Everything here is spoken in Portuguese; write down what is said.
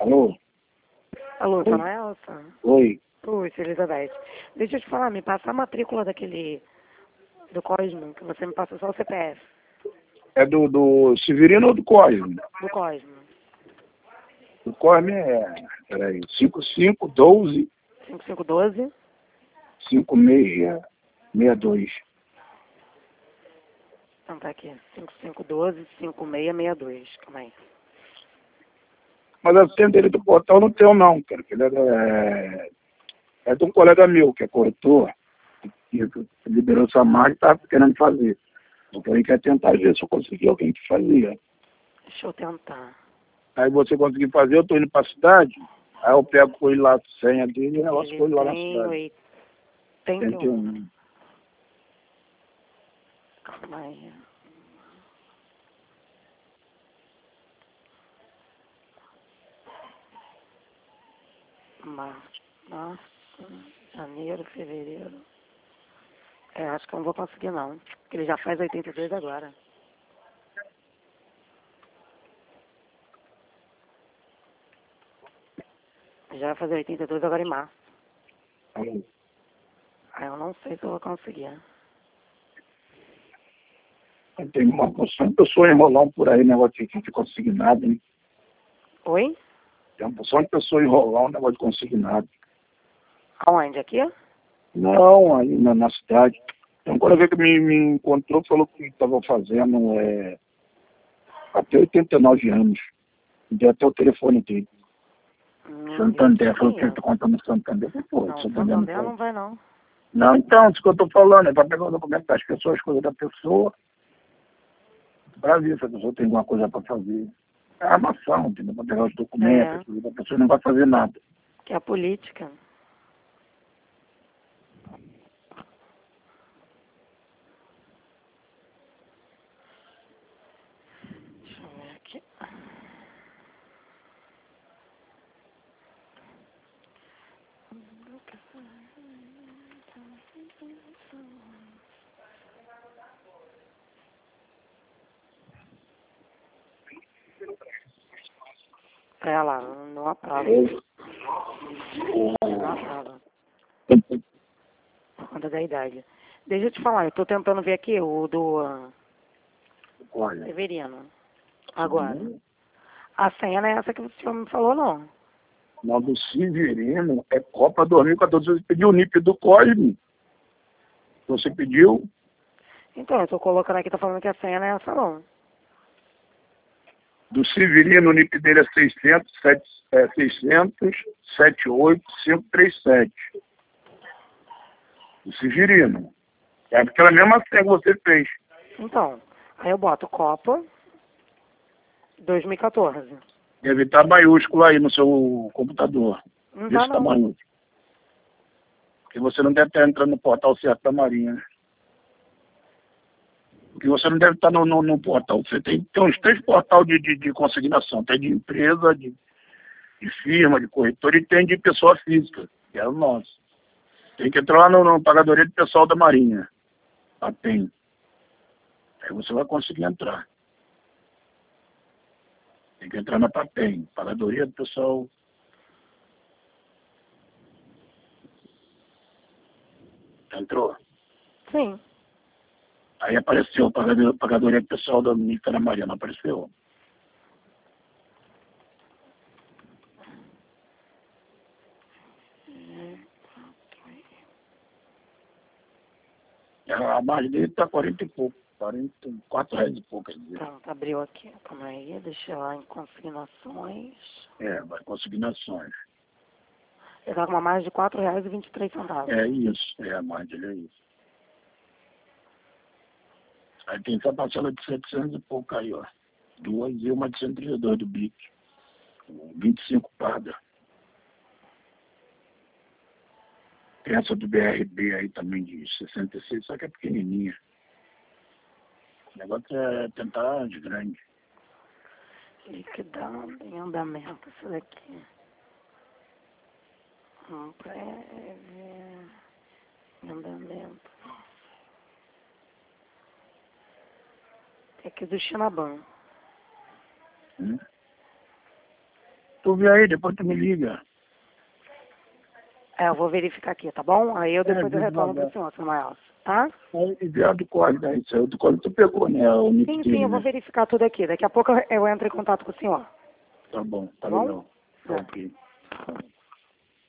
Alô? Alô, Oi. dona Elsa? Oi. Oi, Sra. Elizabeth. Deixa eu te falar, me passa a matrícula do Cosmo, que você me passou só o CPF. É do Severino ou do Cosme? Do Cosmo. O Cosme peraí, 5512 5512. 5662. Então tá aqui, 5512 5662. Calma aí. Mas a senha dele do portal não tem não, cara, que ele é de um colega meu, que é corretor, que liberou essa marca e tá querendo fazer. Então ele quer tentar ver se eu conseguir alguém que fazia. Deixa eu tentar. Aí você conseguir fazer, eu tô indo pra cidade, aí eu pego com ele lá a senha dele e o negócio Ele com ele lá na tem cidade. 81. 81. Calma aí. Março, janeiro, fevereiro. Acho que eu não vou conseguir não. Porque ele já faz 82 agora. Já vai fazer 82 agora em março. Aí, Aí eu não sei se eu vou conseguir. tem uma porção de pessoas enrolando por aí, negócio de consignado, né? Oi? Tem uma porção de pessoas enrolando negócio de consignado. Aonde? Aqui? Não, aí na cidade. Tem um colega que me encontrou e falou que estava fazendo até 89 anos. Deu até o telefone dele. Santander, falou que ele está contando no Santander. Pô, Não, Santander Santander não vai não. não, então, isso que eu estou falando, é para pegar o documento das pessoas, as coisas da pessoa, para ver se a pessoa tem alguma coisa para fazer. É armação, entendeu? Para pegar os documentos, as coisas da pessoa não vai fazer nada. Que é a política. Deixa eu ver aqui. É lá, não aprova. Não aprova. Por conta da idade. Deixa eu te falar, eu tô tentando ver aqui o do Olha, Severino. Agora. A senha não é essa que o senhor me falou, não. não, do Severino é Copa 2014. Você pediu o NIP do Cosme. Você pediu Então, eu tô colocando aqui, tô falando que a senha não é essa, não. do Severino, o NIP dele é 600-78537. Do Severino. É aquela mesma senha que você fez. Então, aí eu boto Copa 2014. Deve estar maiúsculo aí no seu computador. Não tá, Desse não. tamanho. Porque você não deve estar entrando no portal certo da Marinha, né? Porque você não deve estar no portal. Você tem uns 3 portais de consignação. Tem de empresa, de firma, de corretor e tem de pessoa física, que é o nosso. Tem que entrar lá no pagadoria de pessoal da Marinha. Lá tem. Aí você vai conseguir entrar. Tem que entrar na PAPEM, pagadoria do pessoal. Entrou? Sim. Aí apareceu pagadoria do pessoal da Ministra da Marinha, não apareceu? A margem dele está 40 e pouco, 44 reais e pouco, quer dizer. Pronto, abriu aqui. Calma aí, deixa eu lá em consignações. Vai consignações. Ele tá com uma margem de R$ 4,23. É isso, a margem dele é isso. Aí tem essa parcela de 700 e pouco aí, ó. 2 e uma de 132 do BIC. 25 paga. Tem essa do BRB aí também de 66, só que é pequenininha. O negócio é tentar de grande. Liquidando em andamento, isso daqui. Prévio. Em andamento. Tem aqui do Xinaban. Hum? Tu vê aí, depois tu me liga. Eu vou verificar aqui, tá bom? Aí depois eu retorno pro senhor, seu Maelson, tá? Enviado do código aí, seu do código tu pegou, né? O Sim, NIT, eu vou né? verificar tudo aqui. Daqui a pouco eu entro em contato com o senhor. Tá bom, Tá bom? legal. É. Ok.